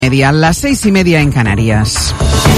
Las 6:30 en Canarias.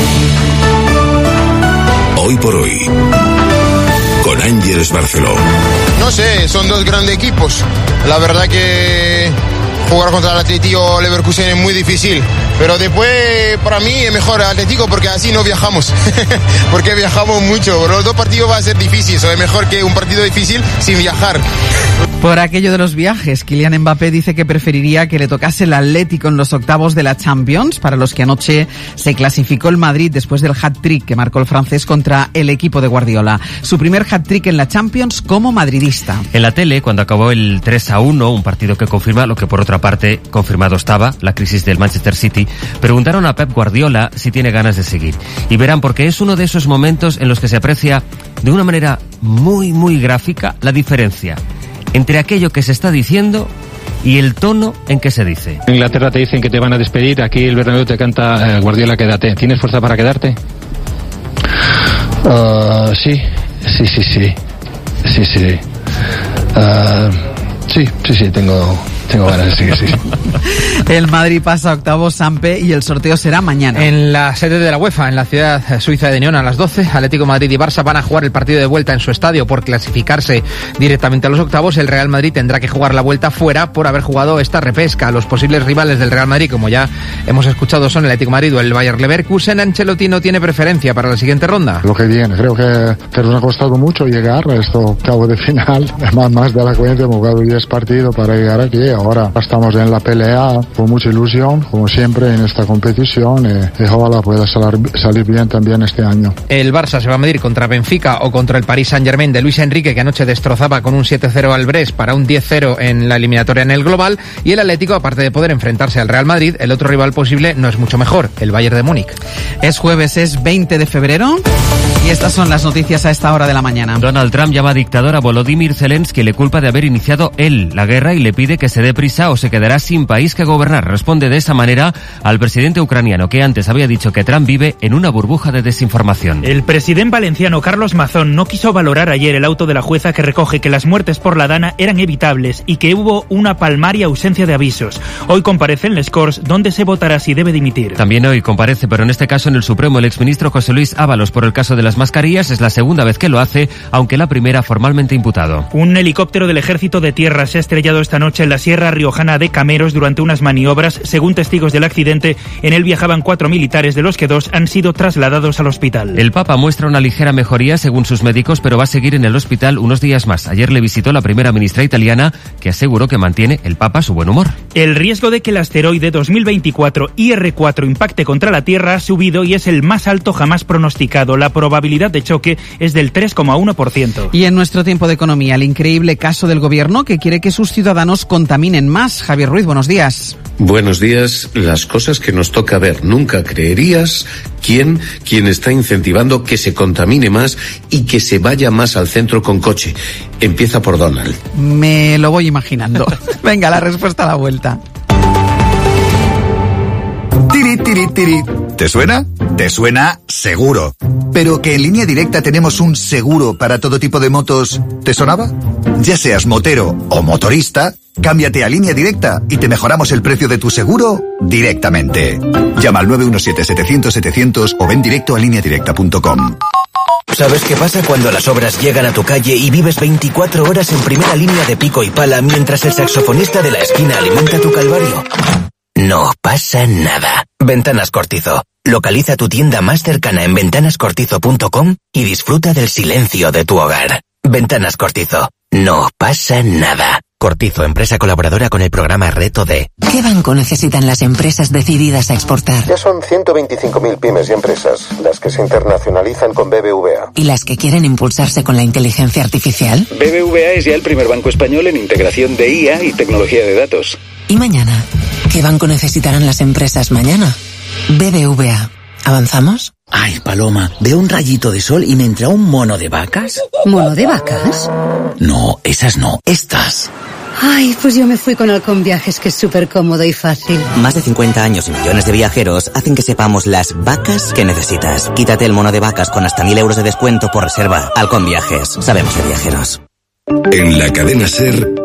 Hoy por hoy, con Ángeles Barceló. No sé, son dos grandes equipos. La verdad que jugar contra el Atlético Leverkusen es muy difícil. Pero después, para mí, es mejor el Atlético porque así no viajamos. Porque viajamos mucho. Los dos partidos va a ser difícil. Es mejor que un partido difícil sin viajar. Por aquello de los viajes, Kylian Mbappé dice que preferiría que le tocase el Atlético en los octavos de la Champions, para los que anoche se clasificó el Madrid después del hat-trick que marcó el francés contra el equipo de Guardiola. Su primer hat-trick en la Champions como madridista. En la tele, cuando acabó el 3-1, un partido que confirma lo que por otra parte confirmado estaba, la crisis del Manchester City, preguntaron a Pep Guardiola si tiene ganas de seguir. Y verán, porque es uno de esos momentos en los que se aprecia de una manera muy, muy gráfica la diferencia entre aquello que se está diciendo y el tono en que se dice. En Inglaterra te dicen que te van a despedir, aquí el Bernabéu te canta Guardiola, quédate. ¿Tienes fuerza para quedarte? Sí. Sí, tengo ganas de seguir, sí. El Madrid pasa a octavos, Sampe, y el sorteo será mañana. En la sede de la UEFA, en la ciudad suiza de Nyon, a las 12, Atlético Madrid y Barça van a jugar el partido de vuelta en su estadio por clasificarse directamente a los octavos. El Real Madrid tendrá que jugar la vuelta fuera por haber jugado esta repesca. Los posibles rivales del Real Madrid, como ya hemos escuchado, son el Atlético de Madrid o el Bayer Leverkusen. Ancelotti no tiene preferencia para la siguiente ronda. Lo que viene, creo que nos ha costado mucho llegar a este octavo de final. Más de la cuenta, hemos jugado 10 partidos para llegar aquí. Ahora estamos en la pelea con mucha ilusión, como siempre en esta competición, y ojalá pueda salir bien también este año. El Barça se va a medir contra Benfica o contra el Paris Saint-Germain de Luis Enrique, que anoche destrozaba con un 7-0 al Brest para un 10-0 en la eliminatoria en el global. Y el Atlético, aparte de poder enfrentarse al Real Madrid, el otro rival posible no es mucho mejor, el Bayern de Múnich. Es jueves, es 20 de febrero y estas son las noticias a esta hora de la mañana. Donald Trump llama dictador a Volodymyr Zelensky, le culpa de haber iniciado él la guerra y le pide que se dé prisa o se quedará sin país que gobernar. Responde de esa manera al presidente ucraniano, que antes había dicho que Trump vive en una burbuja de desinformación. El presidente valenciano Carlos Mazón no quiso valorar ayer el auto de la jueza que recoge que las muertes por la Dana eran evitables y que hubo una palmaria ausencia de avisos. Hoy comparece en Les Corts, donde se votará si debe dimitir. También hoy comparece, pero en este caso en el Supremo, el exministro José Luis Ábalos por el caso de las mascarillas. Es la segunda vez que lo hace, aunque la primera formalmente imputado. Un helicóptero del Ejército de Tierra se ha estrellado esta noche en la Sierra Riojana de Cameros durante unas maniobras. Según testigos del accidente, en él viajaban 4 militares, de los que 2 han sido trasladados al hospital. El Papa muestra una ligera mejoría según sus médicos, pero va a seguir en el hospital unos días más. Ayer le visitó la primera ministra italiana, que aseguró que mantiene el Papa su buen humor. El riesgo de que el asteroide 2024 IR4 impacte contra la Tierra ha subido y es el más alto jamás pronosticado. La probabilidad de choque es del 3,1%. Y en nuestro tiempo de economía, el increíble caso del gobierno que quiere que sus ciudadanos contaminen más. Javier Ruiz, buenos días. Buenos días. Las cosas que nos toca ver. Nunca creerías quién está incentivando que se contamine más y que se vaya más al centro con coche. Empieza por Donald. Me lo voy imaginando. Venga, la respuesta a la vuelta. Tiri, tiri, tiri. ¿Te suena? Te suena seguro. Pero que en Línea Directa tenemos un seguro para todo tipo de motos, ¿te sonaba? Ya seas motero o motorista, cámbiate a Línea Directa y te mejoramos el precio de tu seguro directamente. Llama al 917-700-700 o ven directo a lineadirecta.com. ¿Sabes qué pasa cuando las obras llegan a tu calle y vives 24 horas en primera línea de pico y pala mientras el saxofonista de la esquina alimenta tu calvario? No pasa nada. Ventanas Cortizo. Localiza tu tienda más cercana en ventanascortizo.com y disfruta del silencio de tu hogar. Ventanas Cortizo. No pasa nada. Cortizo, empresa colaboradora con el programa Reto D. ¿Qué banco necesitan las empresas decididas a exportar? Ya son 125.000 pymes y empresas las que se internacionalizan con BBVA. ¿Y las que quieren impulsarse con la inteligencia artificial? BBVA es ya el primer banco español en integración de IA y tecnología de datos. ¿Y mañana? ¿Qué banco necesitarán las empresas mañana? BBVA. ¿Avanzamos? Ay, Paloma, veo un rayito de sol y me entra un mono de vacas. ¿Mono de vacas? No, esas no, estas. Ay, pues yo me fui con Halcón Viajes, que es súper cómodo y fácil. Más de 50 años y millones de viajeros hacen que sepamos las vacas que necesitas. Quítate el mono de vacas con hasta 1.000 euros de descuento por reserva. Halcón Viajes. Sabemos de viajeros. En la cadena SER,